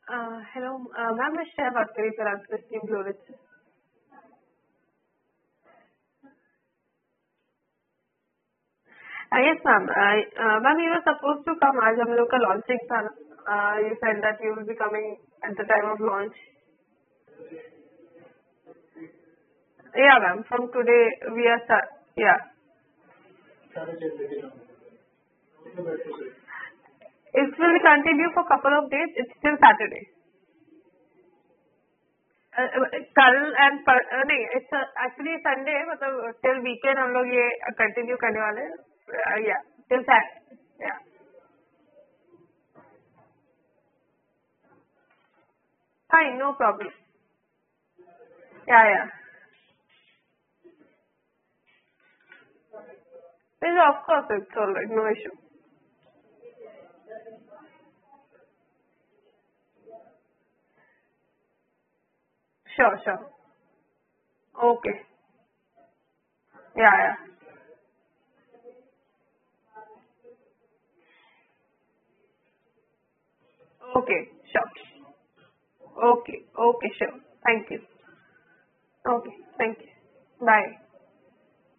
Hello ma'am, मैं श्रेया बात कर रही थी राजगढ़ टीम ग्लोरिस से। Yes ma'am. Ma'am you were supposed to come, आज हम लोग का लॉन्चिंग था ना। You said that you will be coming at the time of launch. Yeah ma'am, from today we are yeah it will continue for couple of days, it's till Saturday. कल end नहीं, it's actually Sunday, मतलब till weekend हम लोग ये continue करने वाले हैं। Yeah till yeah fine, no problem. Yeah of course it's all right, no issue. Sure. Okay. Yeah. Okay, sure. Okay, sure. Thank you. Okay, thank you. Bye.